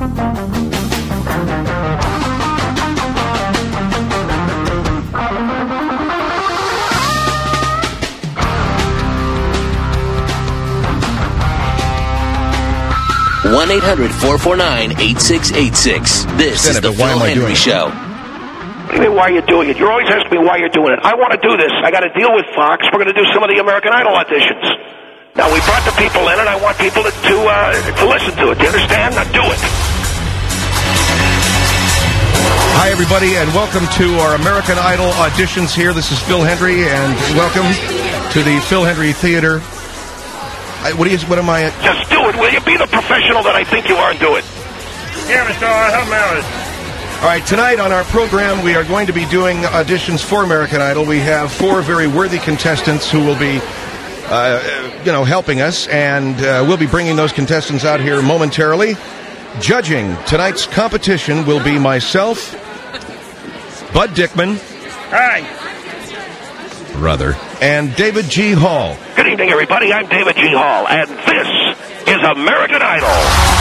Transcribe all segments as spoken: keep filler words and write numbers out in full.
one eight hundred four four nine eight six eight six. This is the Phil Henry Show. What do you mean, why are you doing it? You're always asking me why you're doing it. I want to do this. I got to deal with Fox. We're going to do some of the American Idol auditions. Now, we brought the people in, and I want people to to, uh, to listen to it. Do you understand? Now, do it. Hi, everybody, and welcome to our American Idol auditions here. This is Phil Henry, and welcome to the Phil Henry Theater. I, what, do you, what am I... Just do it, will you? Be the professional that I think you are and do it. Yeah, Mister R, help me out. All right, tonight on our program, we are going to be doing auditions for American Idol. We have four very worthy contestants who will be, uh, you know, helping us, and uh, we'll be bringing those contestants out here momentarily. Judging tonight's competition will be myself, Bud Dickman. Hi. Brother. And David G. Hall. Good evening, everybody. I'm David G. Hall, and this is American Idol.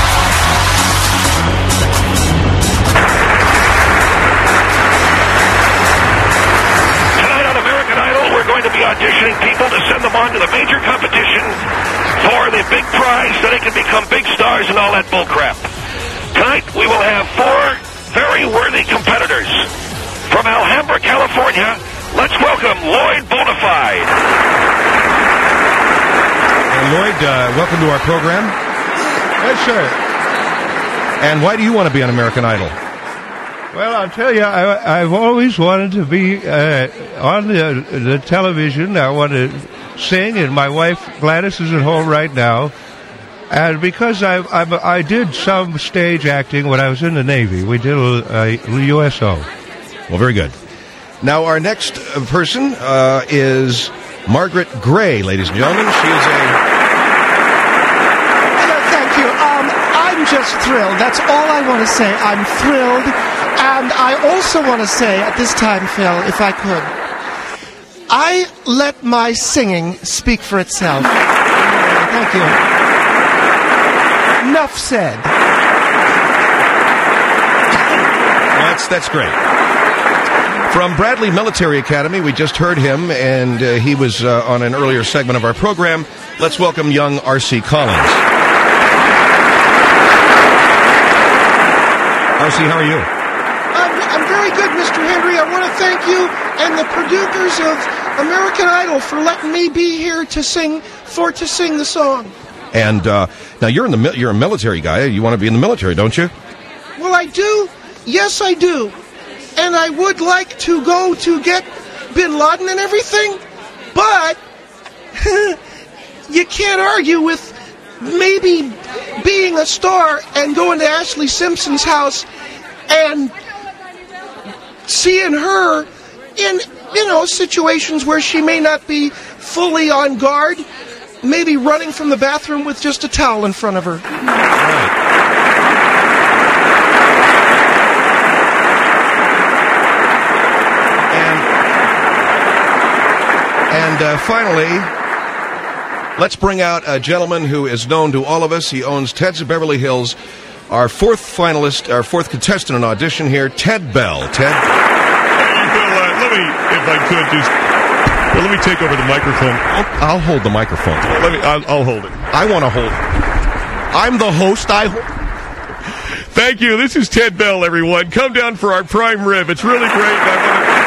Tonight on American Idol, we're going to be auditioning people to send them on to the major competition for the big prize so they can become big stars and all that bullcrap. Tonight, we will have four very worthy competitors. From Alhambra, California, let's welcome Lloyd Bonafide. And Lloyd, uh, welcome to our program. Yes, sir. And why do you want to be on American Idol? Well, I'll tell you, I, I've always wanted to be uh, on the, the television. I want to sing, and my wife Gladys is at home right now. And because I, I, I did some stage acting when I was in the Navy, we did a, a U S O. Well, very good. Now, our next person uh, is Margaret Gray, ladies and gentlemen. She is a... Hello, thank you. Um, I'm just thrilled. That's all I want to say. I'm thrilled. And I also want to say at this time, Phil, if I could, I let my singing speak for itself. Thank you. Enough said. That's, that's great. From Bradley Military Academy, we just heard him, and uh, he was uh, on an earlier segment of our program. Let's welcome young R C Collins. R C, how are you? I'm, I'm very good, Mister Henry. I want to thank you and the producers of American Idol for letting me be here to sing, for to sing the song. And uh, now you're in the you're a military guy. You want to be in the military, don't you? Well, I do. Yes, I do. And I would like to go to get Bin Laden and everything, but you can't argue with maybe being a star and going to Ashley Simpson's house and seeing her in, you know, situations where she may not be fully on guard, maybe running from the bathroom with just a towel in front of her. Right. And uh, finally, let's bring out a gentleman who is known to all of us. He owns Ted's of Beverly Hills. Our fourth finalist, our fourth contestant in audition here, Ted Bell. Ted? Well, uh, let me, if I could, just well, let me take over the microphone. I'll, I'll hold the microphone. Let me. I'll, I'll hold it. I want to hold it. I'm the host. I hold. Thank you. This is Ted Bell, everyone. Come down for our prime rib. It's really great. I want to.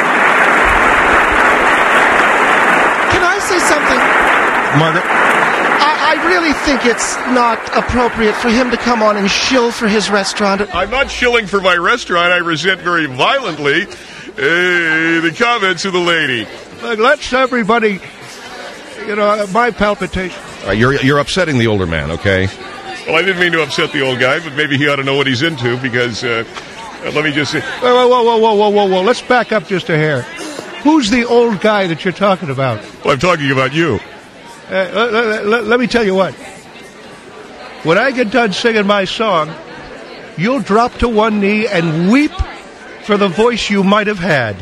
Say something, Margaret. I, I really think it's not appropriate for him to come on and shill for his restaurant. I'm not shilling for my restaurant. I resent very violently uh, the comments of the lady. Look, let's everybody, you know, my palpitation. All right, you're you're upsetting the older man, okay? Well, I didn't mean to upset the old guy, but maybe he ought to know what he's into because uh, uh, let me just say. Whoa, whoa, whoa, whoa, whoa, whoa, whoa! Let's back up just a hair. Who's the old guy that you're talking about? Well, I'm talking about you. Uh, let, let, let me tell you what. When I get done singing my song, you'll drop to one knee and weep for the voice you might have had.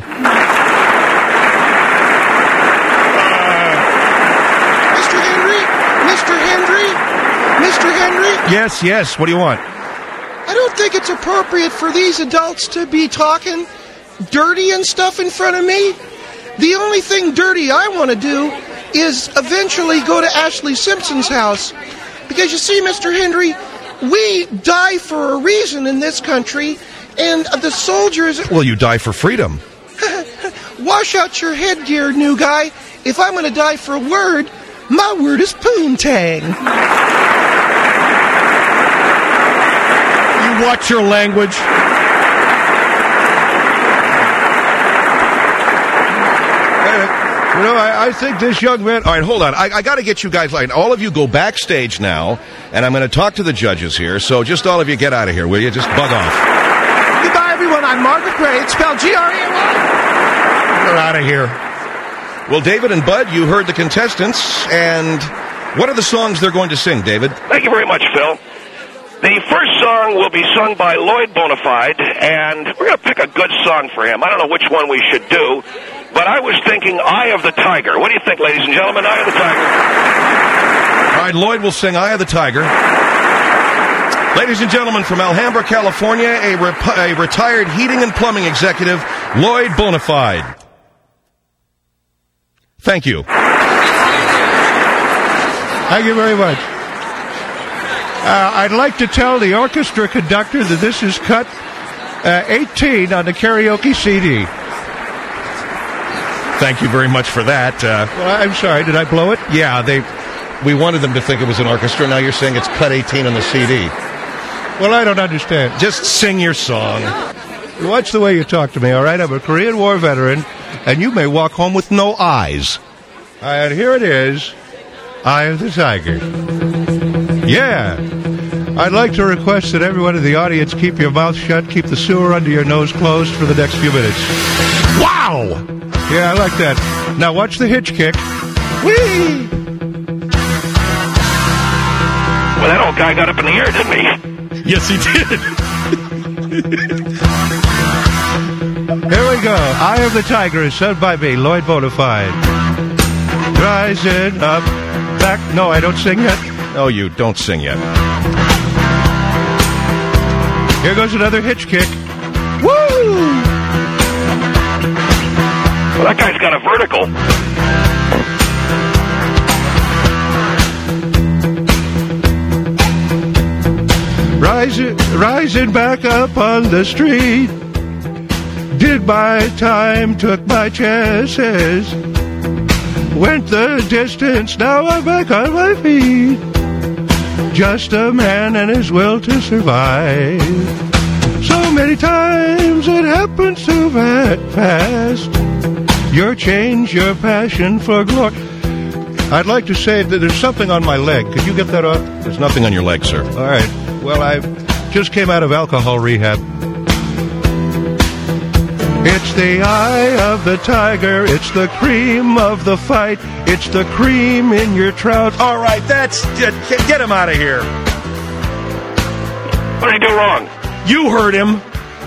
Uh, Mister Henry? Mister Henry? Mister Henry? Yes, yes. What do you want? I don't think it's appropriate for these adults to be talking dirty and stuff in front of me. The only thing dirty I want to do is eventually go to Ashley Simpson's house. Because you see, Mister Hendry, we die for a reason in this country, and the soldiers... Well, you die for freedom. Wash out your headgear, new guy. If I'm going to die for a word, my word is poontang. You watch your language. You know, I, I think this young man... All right, hold on. I, I got to get you guys... Like, all of you go backstage now, and I'm going to talk to the judges here, so just all of you get out of here, will you? Just bug off. Goodbye, everyone. I'm Margaret Gray. It's spelled G R E A Y. You're out of here. Well, David and Bud, you heard the contestants, and what are the songs they're going to sing, David? Thank you very much, Phil. The first song will be sung by Lloyd Bonafide, and we're going to pick a good song for him. I don't know which one we should do, but I was thinking Eye of the Tiger. What do you think, ladies and gentlemen? Eye of the Tiger. All right, Lloyd will sing Eye of the Tiger. Ladies and gentlemen, from Alhambra, California, a, rep- a retired heating and plumbing executive, Lloyd Bonafide. Thank you. Thank you very much. Uh, I'd like to tell the orchestra conductor that this is cut uh, eighteen on the karaoke C D. Thank you very much for that. Uh, well, I'm sorry, did I blow it? Yeah, they. We wanted them to think it was an orchestra. Now you're saying it's cut eighteen on the C D. Well, I don't understand. Just sing your song. Watch the way you talk to me, all right? I'm a Korean War veteran, and you may walk home with no eyes. And here it is, Eye of the Tiger. Yeah. I'd like to request that everyone in the audience keep your mouth shut, keep the sewer under your nose closed for the next few minutes. Wow! Yeah, I like that. Now watch the hitch kick. Whee! Well, that old guy got up in the air, didn't he? Yes, he did. Here we go. Eye of the Tiger is sung by me, Lloyd Bonafide. Rising up, back. No, I don't sing yet. No, you don't sing yet. Here goes another hitch kick. Woo! Well, that guy's got a vertical. Rising, rising back up on the street. Did my time, took my chances. Went the distance, now I'm back on my feet. Just a man and his will to survive. So many times it happens so fast. Your change, your passion for glory. I'd like to say that there's something on my leg. Could you get that off? There's nothing on your leg, sir. All right. Well, I just came out of alcohol rehab. It's the eye of the tiger. It's the cream of the fight. It's the cream in your trout. All right, that's... Get, get him out of here. What did he do wrong? You heard him.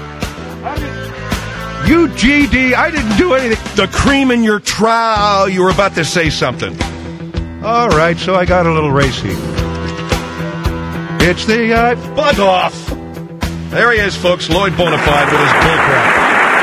You G D, I didn't do anything. The cream in your trout. You were about to say something. All right, so I got a little racy. It's the eye... Bug off. There he is, folks. Lloyd Bonafide with his bullcrap.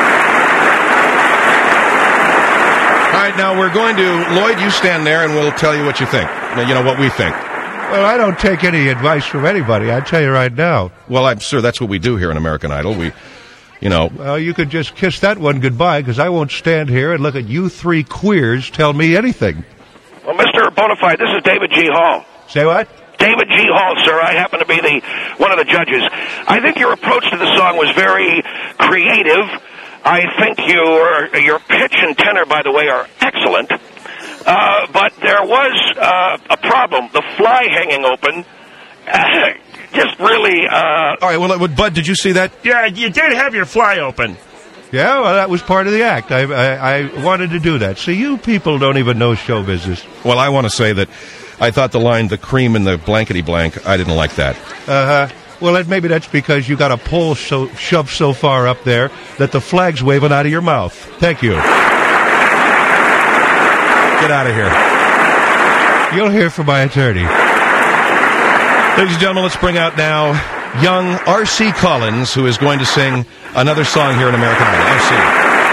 All right, now we're going to... Lloyd, you stand there and we'll tell you what you think. You know, what we think. Well, I don't take any advice from anybody. I tell you right now. Well, I'm sure that's what we do here in American Idol. We, you know... Well, you could just kiss that one goodbye, because I won't stand here and look at you three queers tell me anything. Well, Mister Bonafide, this is David G. Hall. Say what? David G. Hall, sir. I happen to be the one of the judges. I think your approach to the song was very creative. I think your your pitch and tenor, by the way, are excellent. Uh, but there was uh, a problem. The fly hanging open uh, just really... Uh... All right, well, Bud, did you see that? Yeah, you did have your fly open. Yeah, well, that was part of the act. I, I, I wanted to do that. See, you people don't even know show business. Well, I want to say that I thought the line, the cream in the blankety blank, I didn't like that. Uh-huh. Well, that, maybe that's because you got a pole so, shoved so far up there that the flag's waving out of your mouth. Thank you. Get out of here. You'll hear from my attorney. Ladies and gentlemen, let's bring out now young R C Collins, who is going to sing another song here in American Idol. R C.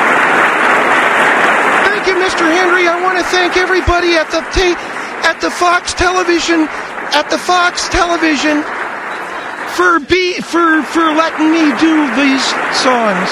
Thank you, Mister Henry. I want to thank everybody at the ta- at the Fox Television, at the Fox Television, for be for for letting me do these songs.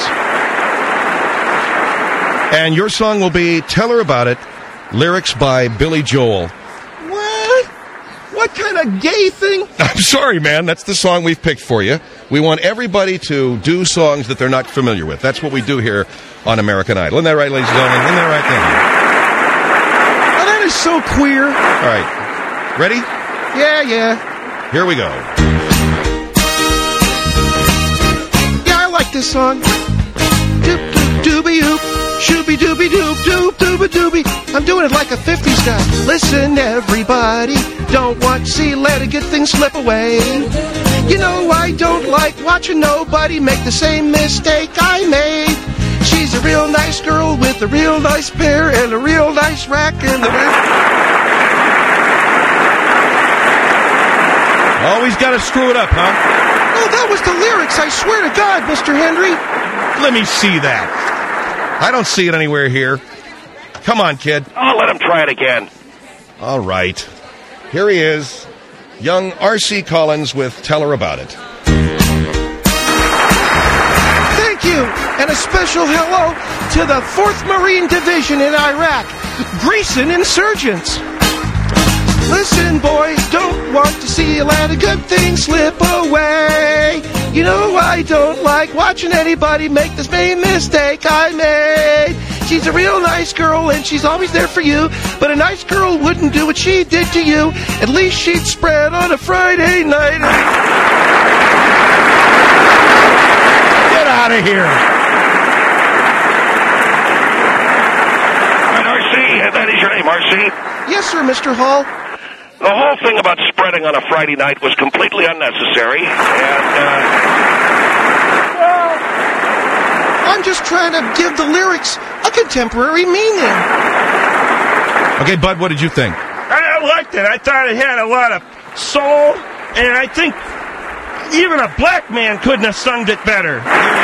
And your song will be "Tell Her About It," lyrics by Billy Joel. What? What kind of gay thing? I'm sorry, man. That's the song we've picked for you. We want everybody to do songs that they're not familiar with. That's what we do here on American Idol. Isn't that right, ladies and gentlemen? Isn't that right, then? Oh, that is so queer. All right. Ready? Yeah, yeah. Here we go. Yeah, I like this song. Doop doop dooby oop, shooby dooby doop doop dooba dooby. I'm doing it like a fifties guy. Listen, everybody, don't want to see let a good thing slip away. You know I don't like watching nobody make the same mistake I made. She's a real nice girl with a real nice pair and a real nice rack and the Always got to screw it up, huh? Oh, that was the lyrics, I swear to God, Mister Henry. Let me see that. I don't see it anywhere here. Come on, kid. I'll let him try it again. All right. Here he is, young R C Collins with "Tell Her About It." Thank you, and a special hello to the fourth Marine Division in Iraq, Grecian insurgents. Listen, boys, don't want to see a lot of good things slip away. You know I don't like watching anybody make the same mistake I made. She's a real nice girl and she's always there for you, but a nice girl wouldn't do what she did to you. At least she'd spread on a Friday night. Get out of here. And R C, that is your name, R C? Yes, sir, Mister Hall. The whole thing about spreading on a Friday night was completely unnecessary, and, uh... Well, I'm just trying to give the lyrics a contemporary meaning. Okay, Bud, what did you think? I liked it. I thought it had a lot of soul, and I think even a black man couldn't have sung it better.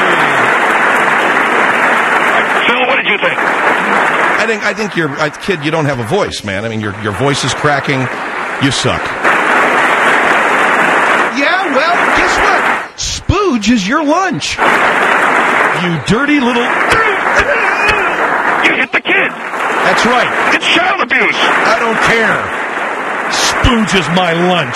Phil, what did you think? I think I think you're uh, kid. You don't have a voice, man. I mean, your your voice is cracking. You suck. Yeah, well, guess what? Spooge is your lunch. You dirty little. You hit the kid. That's right. It's child abuse. I don't care. Spooge is my lunch.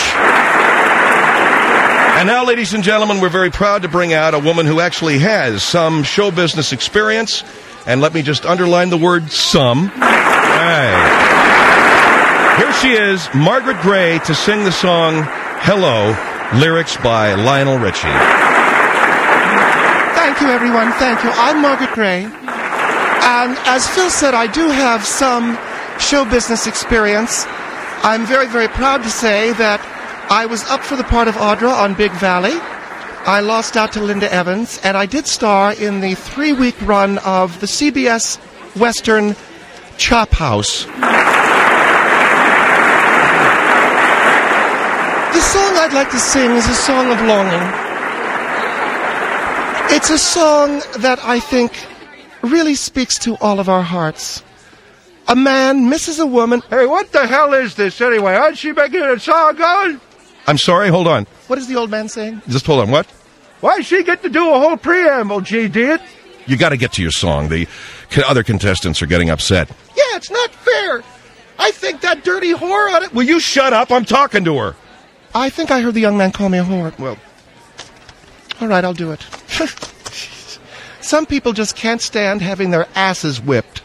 And now, ladies and gentlemen, we're very proud to bring out a woman who actually has some show business experience. And let me just underline the word some. Hey. Here she is, Margaret Gray, to sing the song "Hello," lyrics by Lionel Richie. Thank you, everyone. Thank you. I'm Margaret Gray. And as Phil said, I do have some show business experience. I'm very, very proud to say that I was up for the part of Audra on Big Valley. I lost out to Linda Evans, and I did star in the three-week run of the C B S Western Chop House. The song I'd like to sing is a song of longing. It's a song that I think really speaks to all of our hearts. A man misses a woman. Hey, what the hell is this anyway? How'd she making a song going? I'm sorry, hold on. What is the old man saying? Just hold on, what? Why'd she get to do a whole preamble, G did? You got to get to your song. The other contestants are getting upset. Yeah, it's not fair. I think that dirty whore on it. Will you shut up? I'm talking to her. I think I heard the young man call me a whore. Well, all right, I'll do it. Some people just can't stand having their asses whipped.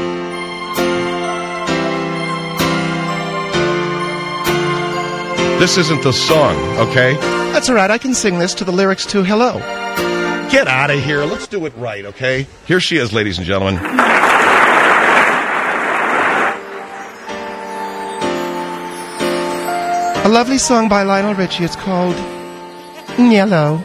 this isn't the song, okay? That's all right. I can sing this to the lyrics to Hello. Get out of here. Let's do it right, okay? Here she is, ladies and gentlemen. A lovely song by Lionel Richie. It's called Yellow.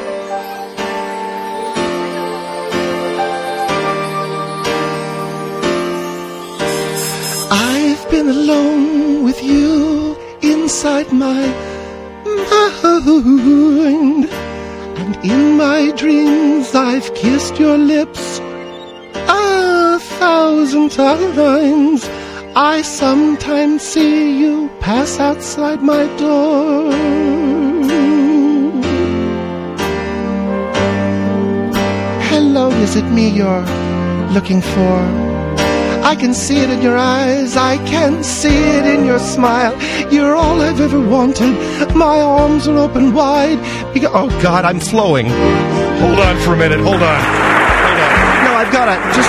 I've been with you inside my mind. And in my dreams I've kissed your lips a thousand times. I sometimes see you pass outside my door. Hello, is it me you're looking for? I can see it in your eyes, I can see it in your smile. You're all I've ever wanted, my arms are open wide. Because, oh God, I'm flowing. Hold on for a minute, hold on. Hold on. No, I've got to just...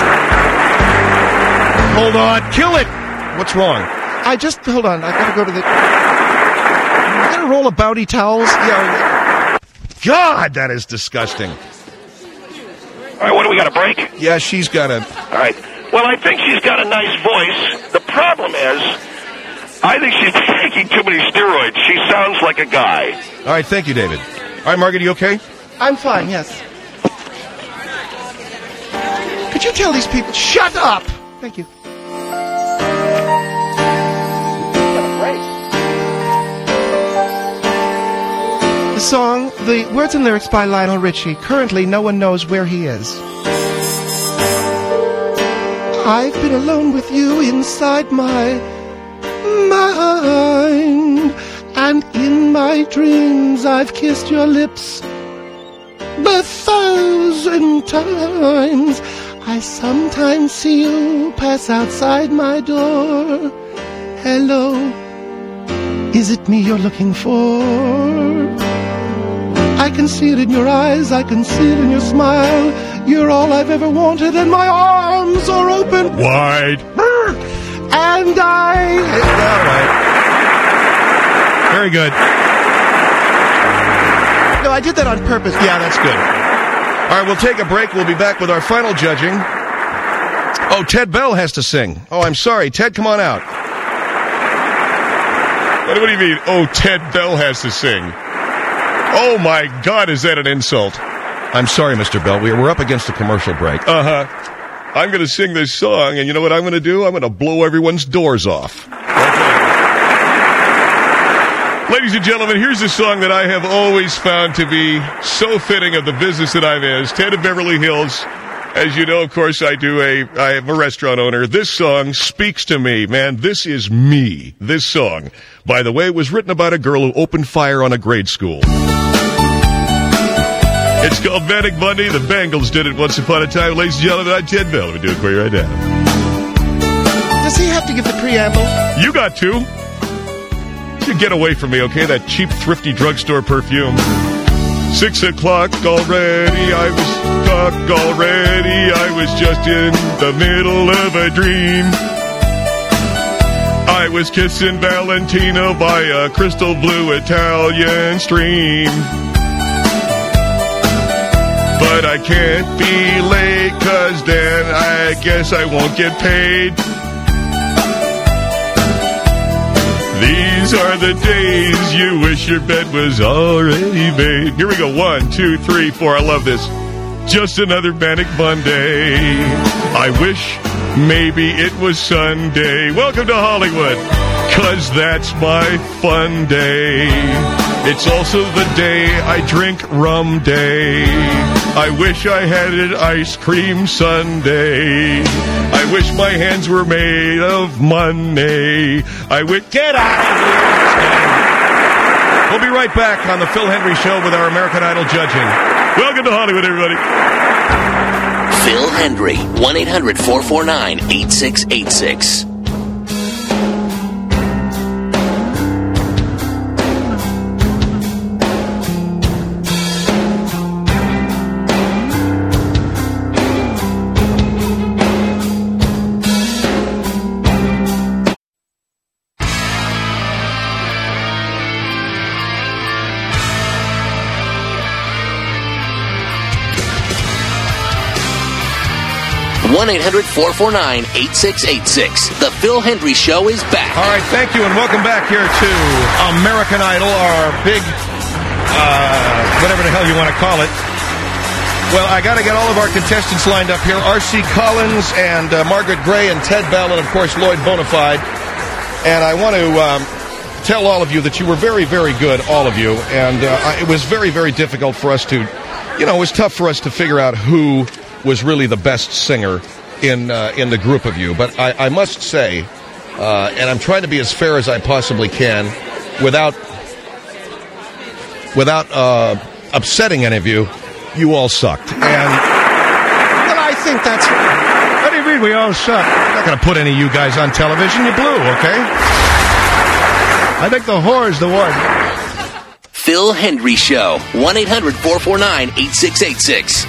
Hold on, kill it! What's wrong? I just, hold on, I've got to go to the... I got a roll of Bounty towels. Yeah. God, that is disgusting. All right, what do we got, a break? Yeah, she's got a... All right. Well, I think she's got a nice voice. The problem is, I think she's taking too many steroids. She sounds like a guy. All right, thank you, David. All right, Margaret, you okay? I'm fine, yes. Could you tell these people... Shut up! Thank you. The song, the words and lyrics by Lionel Richie. Currently, no one knows where he is. I've been alone with you inside my mind, and in my dreams I've kissed your lips a thousand times. I sometimes see you pass outside my door. Hello, is it me you're looking for? I can see it in your eyes, I can see it in your smile. You're all I've ever wanted, and my arms are open wide. And I... All right. Very good. No, I did that on purpose. Yeah, that's good. All right, we'll take a break. We'll be back with our final judging. Oh, Ted Bell has to sing. Oh, I'm sorry. Ted, come on out. What, what do you mean, oh, Ted Bell has to sing? Oh, my God, is that an insult? I'm sorry, Mister Bell. We're up against a commercial break. Uh-huh. I'm going to sing this song, and you know what I'm going to do? I'm going to blow everyone's doors off. Okay. Ladies and gentlemen, here's a song that I have always found to be so fitting of the business that I'm in. Ted of Beverly Hills. As you know, of course, I do a, I am a restaurant owner. This song speaks to me. Man, this is me. This song. By the way, it was written about a girl who opened fire on a grade school. It's called Manic Monday. The Bangles did it once upon a time. Ladies and gentlemen, I'm Ted Bell. Let me do it for you right now. Does he have to give the preamble? You got to. You get away from me, okay? That cheap, thrifty drugstore perfume. Six o'clock already. I was stuck already. I was just in the middle of a dream. I was kissing Valentina by a crystal blue Italian stream. But I can't be late, cause then I guess I won't get paid. These are the days you wish your bed was already made. Here we go, one, two, three, four, I love this. Just another Manic Monday. I wish maybe it was Sunday. Welcome to Hollywood, cause that's my fun day. It's also the day I drink rum day. I wish I had an ice cream sundae. I wish my hands were made of money. I would get out of here. We'll be right back on the Phil Hendry Show with our American Idol judging. Welcome to Hollywood, everybody. Phil Hendry, one eight hundred four four nine eight six eight six. one eight hundred four four nine eight six eight six. The Phil Hendry Show is back. All right, thank you, and welcome back here to American Idol, our big, uh, whatever the hell you want to call it. Well, I got to get all of our contestants lined up here. R C Collins and uh, Margaret Gray and Ted Bell and, of course, Lloyd Bonafide. And I want to um, tell all of you that you were very, very good, all of you. And uh, it was very, very difficult for us to you know, it was tough for us to figure out who was really the best singer in uh, in the group of you. But I, I must say, uh, and I'm trying to be as fair as I possibly can, without without uh, upsetting any of you, you all sucked. And Well, I think that's... What do you mean we all suck? I'm not going to put any of you guys on television. You blew, okay? I think the whore is the one. Phil Hendry Show. one eight hundred four four nine eight six eight six.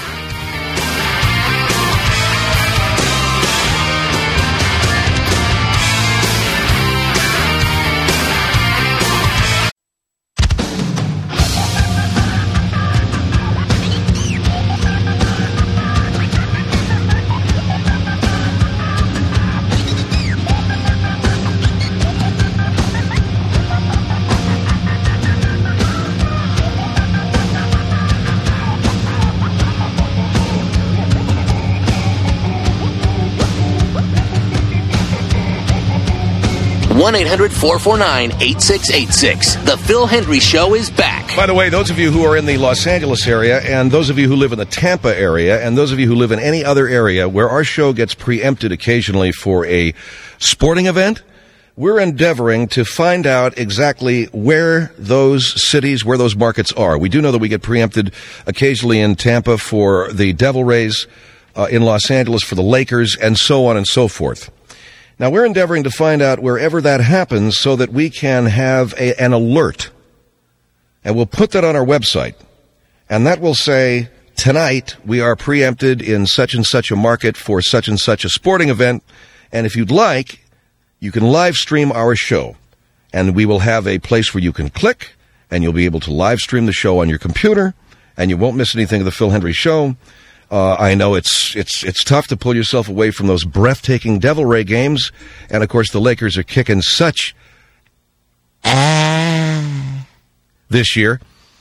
one eight hundred four four nine eight six eight six. The Phil Hendry Show is back. by the way, those of you who are in the Los Angeles area, and those of you who live in the Tampa area, and those of you who live in any other area where our show gets preempted occasionally for a sporting event, we're endeavoring to find out exactly where those cities, where those markets are. We do know that we get preempted occasionally in Tampa for the Devil Rays, uh, in Los Angeles for the Lakers, and so on and so forth. Now, we're endeavoring to find out wherever that happens so that we can have a, an alert. And we'll put that on our website. And that will say, tonight we are preempted in such and such a market for such and such a sporting event. And if you'd like, you can live stream our show. And we will have a place where you can click, and you'll be able to live stream the show on your computer, and you won't miss anything of the Phil Hendry Show. Uh, I know it's it's it's tough to pull yourself away from those breathtaking Devil Ray games, and of course the Lakers are kicking such ass this year.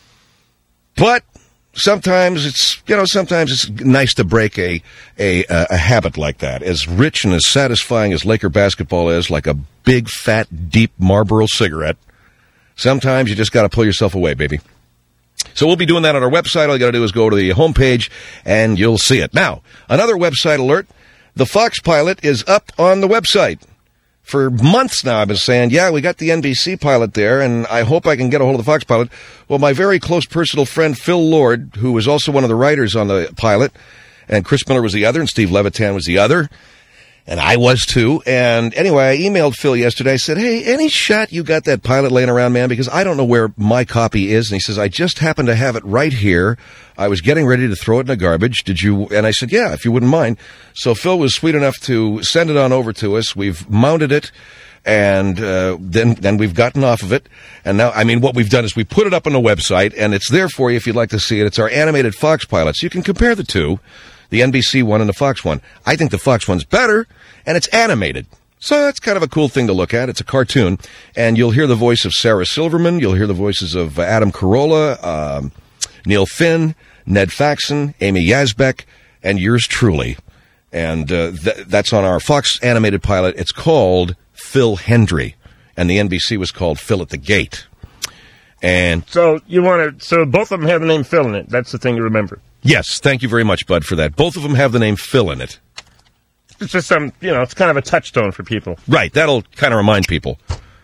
But sometimes it's you know sometimes it's nice to break a a a habit like that. As rich and as satisfying as Laker basketball is, like a big fat deep Marlboro cigarette, sometimes you just got to pull yourself away, baby. So we'll be doing that on our website. All you got to do is go to the homepage, and you'll see it. Now, another website alert. The Fox pilot is up on the website. For months now, I've been saying, yeah, we got the N B C pilot there, and I hope I can get a hold of the Fox pilot. Well, my very close personal friend, Phil Lord, who was also one of the writers on the pilot, and Chris Miller was the other, and Steve Levitan was the other, and I was too. And anyway, I emailed Phil yesterday. I said, hey, any shot you got that pilot laying around, man? Because I don't know where my copy is. And he says, I just happen to have it right here. I was getting ready to throw it in the garbage. Did you? And I said, yeah, if you wouldn't mind. So Phil was sweet enough to send it on over to us. We've mounted it. And uh, then then we've gotten off of it. And now, I mean, what we've done is we put it up on the website, and it's there for you if you'd like to see it. It's our animated Fox pilot. So you can compare the two, the N B C one and the Fox one. I think the Fox one's better, and it's animated. So that's kind of a cool thing to look at. It's a cartoon. And you'll hear the voice of Sarah Silverman. You'll hear the voices of uh, Adam Carolla, um, Neil Finn, Ned Faxon, Amy Yazbek, and yours truly. And uh, th- that's on our Fox animated pilot. It's called Phil Hendry, and the N B C was called Phil at the Gate. And so you want to? So both of them have the name Phil in it. That's the thing to remember. Yes, thank you very much, Bud, for that. Both of them have the name Phil in it. It's just some, you know, it's kind of a touchstone for people. Right, that'll kind of remind people.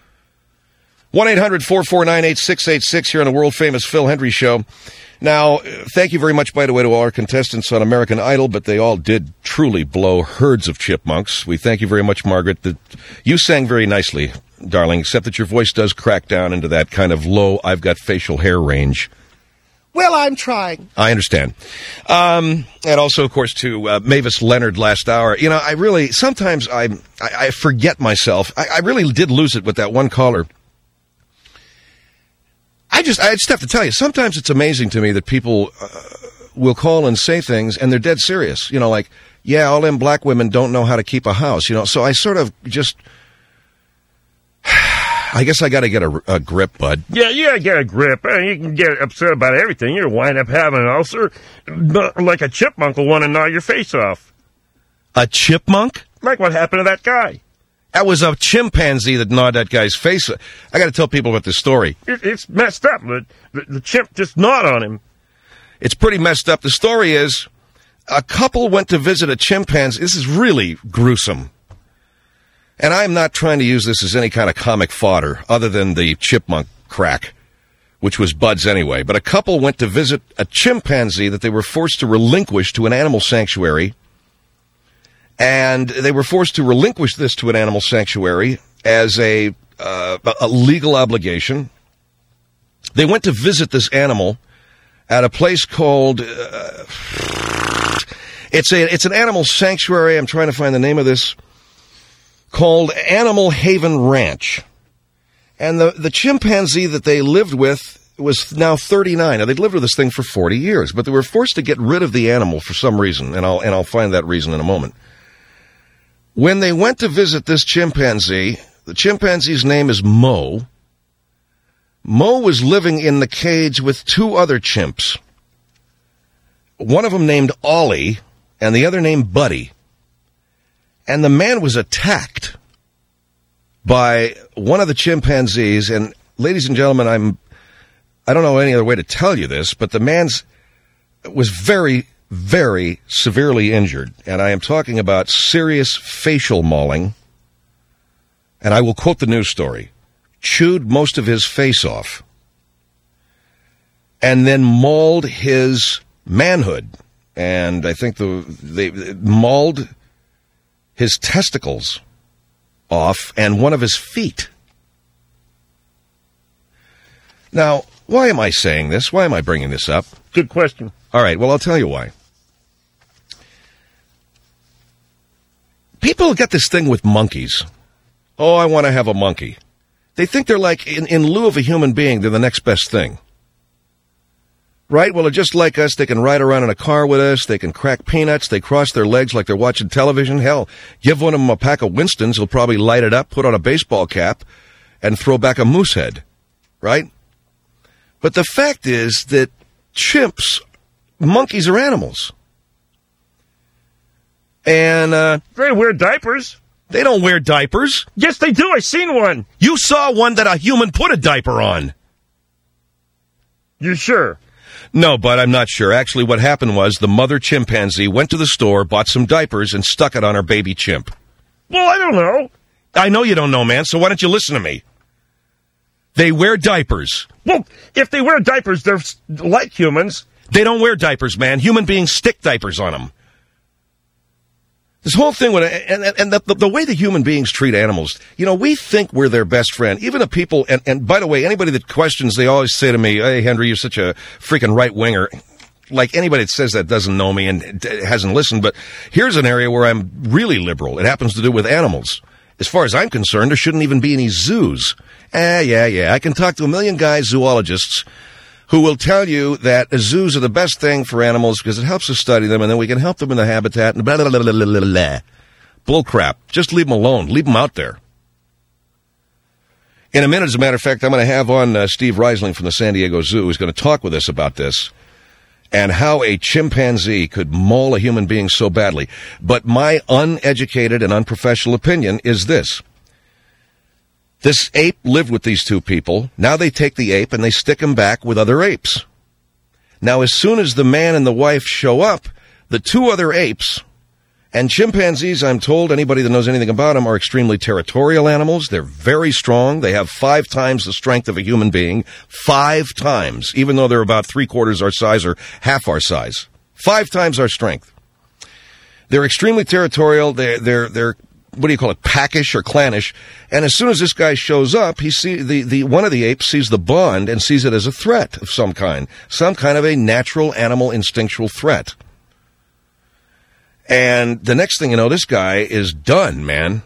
one eight hundred four four nine eight six eight six here on the world-famous Phil Hendry Show. Now, thank you very much, by the way, to all our contestants on American Idol, but they all did truly blow herds of chipmunks. We thank you very much, Margaret. That you sang very nicely, darling, except that your voice does crack down into that kind of low, I've got facial hair range. Well, I'm trying. I understand. Um, and also, of course, to uh, Mavis Leonard last hour. You know, I really, sometimes I I, I forget myself. I, I really did lose it with that one caller. I just, I just have to tell you, sometimes it's amazing to me that people uh, will call and say things, and they're dead serious. You know, like, yeah, all them black women don't know how to keep a house. You know, so I sort of just... I guess I got to get a, a grip, Bud. Yeah, you got to get a grip. You can get upset about everything. You'll wind up having an ulcer. Like a chipmunk will want to gnaw your face off. A chipmunk? Like what happened to that guy. That was a chimpanzee that gnawed that guy's face. I got to tell people about this story. It, it's messed up. The, the, the chimp just gnawed on him. It's pretty messed up. The story is a couple went to visit a chimpanzee. This is really gruesome. And I'm not trying to use this as any kind of comic fodder other than the chipmunk crack, which was Bud's anyway. But a couple went to visit a chimpanzee that they were forced to relinquish to an animal sanctuary. And they were forced to relinquish this to an animal sanctuary as a, uh, a legal obligation. They went to visit this animal at a place called... Uh, it's a it's an animal sanctuary. I'm trying to find the name of this. Called Animal Haven Ranch. And the, the chimpanzee that they lived with was now thirty-nine. Now, they'd lived with this thing for forty years, but they were forced to get rid of the animal for some reason, and I'll and I'll find that reason in a moment. When they went to visit this chimpanzee, the chimpanzee's name is Mo. Mo was living in the cage with two other chimps. One of them named Ollie, and the other named Buddy. And the man was attacked by one of the chimpanzees. And ladies and gentlemen, I'm, I don't know any other way to tell you this, but the man's was very, very severely injured. And I am talking about serious facial mauling. And I will quote the news story. Chewed most of his face off. And then mauled his manhood. And I think the they mauled his testicles off and one of his feet. Now, why am I saying this? Why am I bringing this up? Good question. All right, well, I'll tell you why. People get this thing with monkeys. Oh, I want to have a monkey. They think they're like, in, in lieu of a human being, they're the next best thing. Right? Well, they're just like us. They can ride around in a car with us. They can crack peanuts. They cross their legs like they're watching television. Hell, give one of them a pack of Winstons. He'll probably light it up, put on a baseball cap, and throw back a moose head. Right? But the fact is that chimps, monkeys are animals. And, uh... They wear diapers. They don't wear diapers. Yes, they do. I seen one. You saw one that a human put a diaper on. You sure? No, but I'm not sure. Actually, what happened was the mother chimpanzee went to the store, bought some diapers, and stuck it on her baby chimp. Well, I don't know. I know you don't know, man, so why don't you listen to me? They wear diapers. Well, if they wear diapers, they're like humans. They don't wear diapers, man. Human beings stick diapers on them. This whole thing, with, and, and the, the way the human beings treat animals, you know, we think we're their best friend. Even the people, and, and by the way, anybody that questions, they always say to me, hey, Henry, you're such a freaking right-winger. Like, anybody that says that doesn't know me and hasn't listened, but here's an area where I'm really liberal. It happens to do with animals. As far as I'm concerned, there shouldn't even be any zoos. Eh, yeah, yeah, I can talk to a million guys, zoologists, who will tell you that zoos are the best thing for animals because it helps us study them, and then we can help them in the habitat, and blah, blah, blah, blah, blah, blah, blah. Bull crap. Just leave them alone. Leave them out there. In a minute, as a matter of fact, I'm going to have on uh, Steve Reisling from the San Diego Zoo, who's going to talk with us about this and how a chimpanzee could maul a human being so badly. But my uneducated and unprofessional opinion is this. This ape lived with these two people. Now they take the ape and they stick him back with other apes. Now, as soon as the man and the wife show up, the two other apes, and chimpanzees, I'm told, anybody that knows anything about them, are extremely territorial animals. They're very strong. They have five times the strength of a human being. Five times, even though they're about three quarters our size or half our size. Five times our strength. They're extremely territorial. They're, they're, they're, what do you call it, packish or clannish. And as soon as this guy shows up, he see the, the one of the apes sees the bond and sees it as a threat of some kind, some kind of a natural animal instinctual threat. And the next thing you know, this guy is done, man.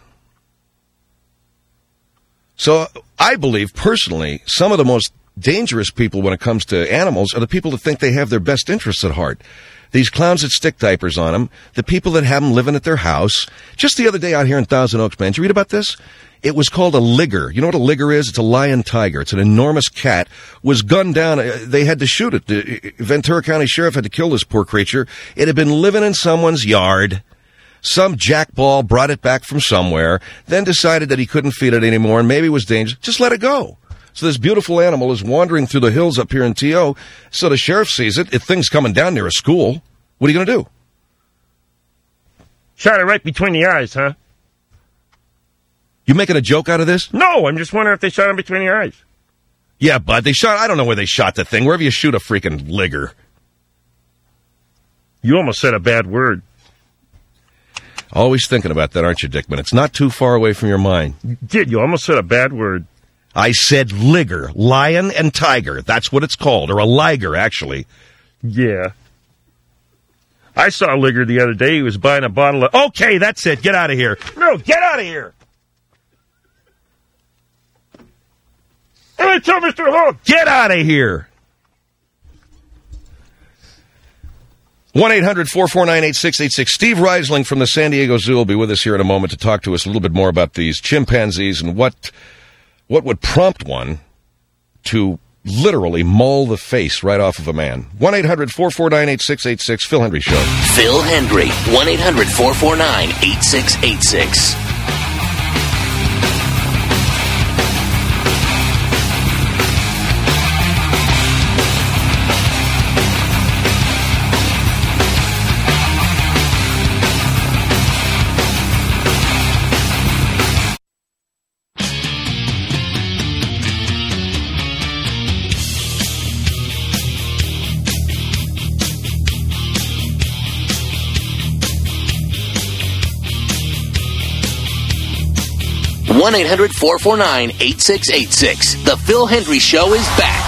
So I believe personally, some of the most dangerous people when it comes to animals are the people that think they have their best interests at heart. These clowns that stick diapers on them, the people that have them living at their house. Just the other day out here in Thousand Oaks, man, did you read about this? It was called a ligger. You know what a ligger is? It's a lion tiger. It's an enormous cat. Was gunned down. They had to shoot it. The Ventura County Sheriff had to kill this poor creature. It had been living in someone's yard. Some jackball brought it back from somewhere, then decided that he couldn't feed it anymore and maybe it was dangerous. Just let it go. So this beautiful animal is wandering through the hills up here in T O. So the sheriff sees it. If things coming down near a school, what are you going to do? Shot it right between the eyes, huh? You making a joke out of this? No, I'm just wondering if they shot him between the eyes. Yeah, bud, they shot, I don't know where they shot the thing. Wherever you shoot a freaking ligger. You almost said a bad word. Always thinking about that, aren't you, Dickman? It's not too far away from your mind. You did. You almost said a bad word. I said ligger. Lion and tiger. That's what it's called. Or a liger, actually. Yeah. I saw a ligger the other day. He was buying a bottle of... Okay, that's it. Get out of here. No, get out of here. And I tell Mister Hall, get out of here. one eight hundred four four nine eight six eight six. Steve Reisling from the San Diego Zoo will be with us here in a moment to talk to us a little bit more about these chimpanzees and what what would prompt one to literally maul the face right off of a man. one eight hundred four four nine eight six eight six. Phil Hendry Show. Phil Hendry. one eight hundred four four nine eight six eight six. one eight hundred four four nine eight six eight six. The Phil Hendry Show is back.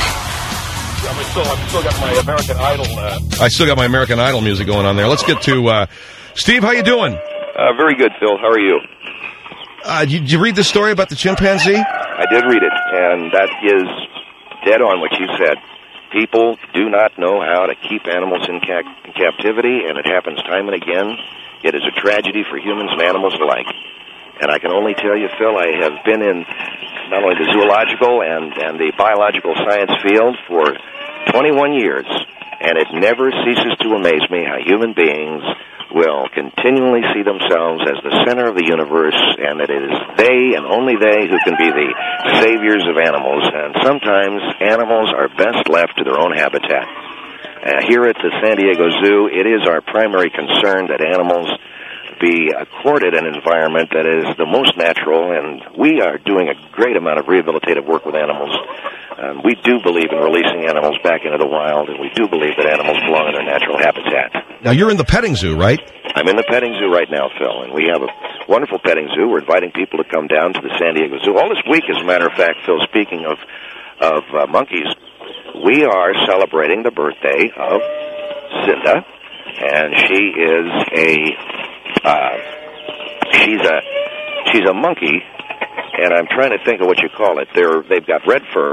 I'm still, I've still got my American Idol. Uh... I still got my American Idol music going on there. Let's get to uh, Steve. How you doing? Uh, very good, Phil. How are you? Uh, did, you, did you read the story about the chimpanzee? I did read it, and that is dead on what you said. People do not know how to keep animals in, ca- in captivity, and it happens time and again. It is a tragedy for humans and animals alike. And I can only tell you, Phil, I have been in not only the zoological and, and the biological science field for twenty-one years, and it never ceases to amaze me how human beings will continually see themselves as the center of the universe, and that it is they and only they who can be the saviors of animals. And sometimes animals are best left to their own habitat. Uh, here at the San Diego Zoo, it is our primary concern that animals be accorded an environment that is the most natural, and we are doing a great amount of rehabilitative work with animals. Um, we do believe in releasing animals back into the wild, and we do believe that animals belong in their natural habitat. Now, you're in the petting zoo, right? I'm in the petting zoo right now, Phil, and we have a wonderful petting zoo. We're inviting people to come down to the San Diego Zoo. All this week, as a matter of fact, Phil, speaking of, of uh, monkeys, we are celebrating the birthday of Cinda, and she is a... Uh, she's a she's a monkey, and I'm trying to think of what you call it. They're they've got red fur.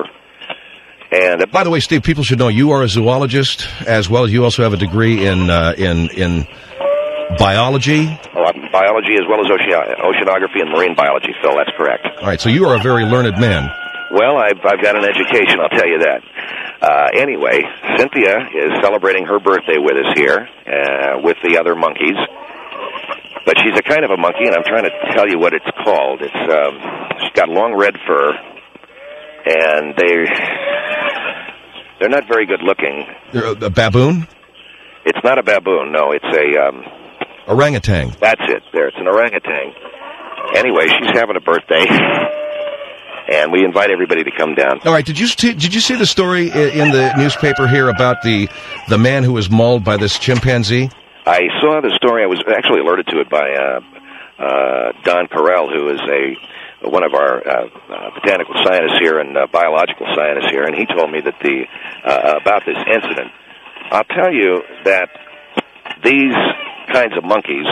And uh, by the way, Steve, people should know you are a zoologist as well as you also have a degree in uh, in in biology. Oh, biology as well as ocean- oceanography and marine biology, Phil. That's correct. All right, so you are a very learned man. Well, I've I've got an education, I'll tell you that. Uh, anyway, Cynthia is celebrating her birthday with us here uh, with the other monkeys. But she's a kind of a monkey, and I'm trying to tell you what it's called. It's um, she's got long red fur, and they they're not very good looking. They're a, a baboon? It's not a baboon. No, it's a um, orangutan. That's it. There, it's an orangutan. Anyway, she's having a birthday, and we invite everybody to come down. All right. Did you t- did you see the story in the newspaper here about the the man who was mauled by this chimpanzee? I saw the story. I was actually alerted to it by uh, uh, Don Carell, who is a one of our uh, uh, botanical scientists here and uh, biological scientists here, and he told me that the uh, about this incident. I'll tell you that these kinds of monkeys,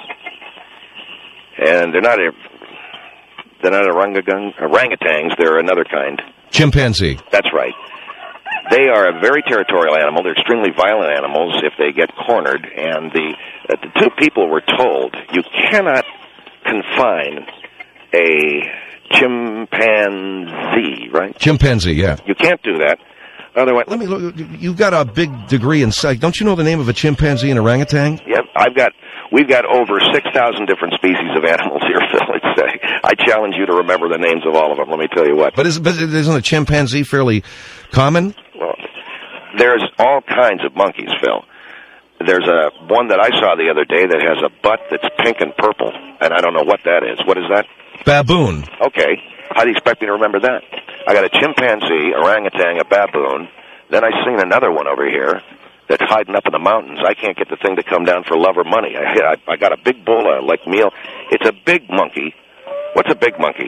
and they're not a, they're not orangutan, orangutans. They're another kind. Chimpanzee. That's right. They are a very territorial animal. They're extremely violent animals if they get cornered. And the, uh, the two people were told, you cannot confine a chimpanzee, right? Chimpanzee, yeah. You can't do that. Otherwise, let me look. You've got a big degree in psych. Don't you know the name of a chimpanzee and orangutan? Yep. I've got, we've got over six thousand different species of animals here, Phil. It's, uh, I challenge you to remember the names of all of them, let me tell you what. But, is, but isn't a chimpanzee fairly common? Well, there's all kinds of monkeys, Phil. There's a one that I saw the other day that has a butt that's pink and purple, and I don't know what that is. What is that? Baboon. Okay. How do you expect me to remember that? I got a chimpanzee, orangutan, a baboon. Then I seen another one over here that's hiding up in the mountains. I can't get the thing to come down for love or money. I, I, I got a big bull, uh, like meal. It's a big monkey. What's a big monkey?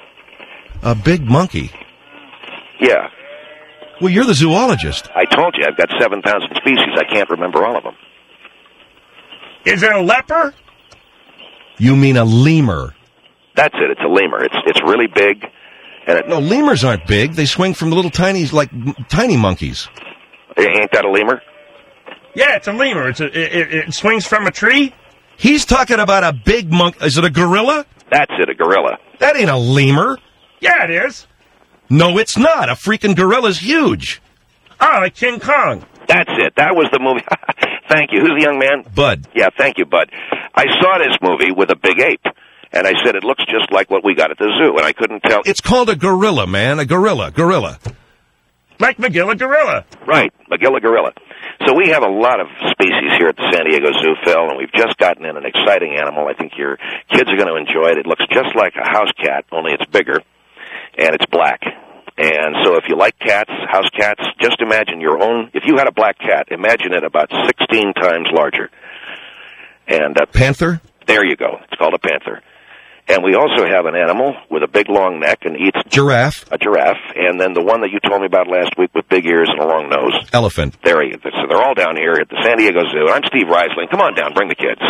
A big monkey? Yeah. Well, you're the zoologist. I told you, I've got seven thousand species. I can't remember all of them. Is it a leper? You mean a lemur? That's it. It's a lemur. It's it's really big. And it, No, lemurs aren't big. They swing from little tiny, like m- tiny monkeys. Ain't that a lemur? Yeah, it's a lemur. It's a, it, it, it swings from a tree. He's talking about a big monkey. Is it a gorilla? That's it, a gorilla. That ain't a lemur. Yeah, it is. No, it's not. A freaking gorilla's huge. Oh, like King Kong. That's it. That was the movie. Thank you. Who's the young man? Bud. Yeah, thank you, Bud. I saw this movie with a big ape, and I said it looks just like what we got at the zoo, and I couldn't tell. It's called a gorilla, man. A gorilla. Gorilla. Like Magilla Gorilla. Right, Magilla gorilla. So we have a lot of species here at the San Diego Zoo, Phil, and we've just gotten in an exciting animal. I think your kids are going to enjoy it. It looks just like a house cat, only it's bigger, and it's black. And so if you like cats, house cats, just imagine your own. If you had a black cat, imagine it about sixteen times larger. And uh, Panther? There you go. It's called a panther. And we also have an animal with a big long neck and eats... Giraffe. A giraffe. And then the one that you told me about last week with big ears and a long nose. Elephant. There you go. So they're all down here at the San Diego Zoo. I'm Steve Reisling. Come on down. Bring the kids.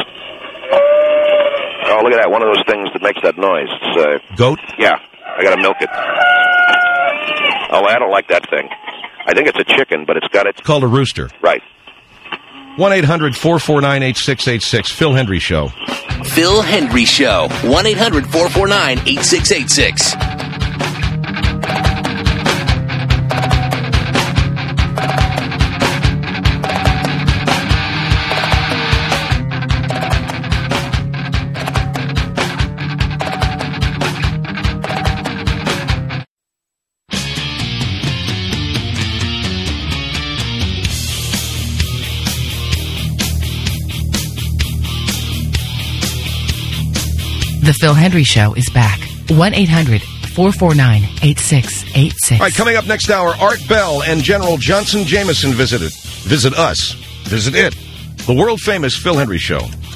Oh, look at that. One of those things that makes that noise. It's, uh, Goat? Yeah. I got to milk it. Oh, I don't like that thing. I think it's a chicken, but it's got it... It's called a rooster. Right. one eight hundred four four nine eight six eight six. Phil Hendrie Show. Phil Hendrie Show. one eight hundred four four nine eight six eight six. The Phil Hendrie Show is back. one eight hundred four four nine eight six eight six. All right, coming up next hour, Art Bell and General Johnson Jameson visited. Visit us. Visit it. The world-famous Phil Hendrie Show.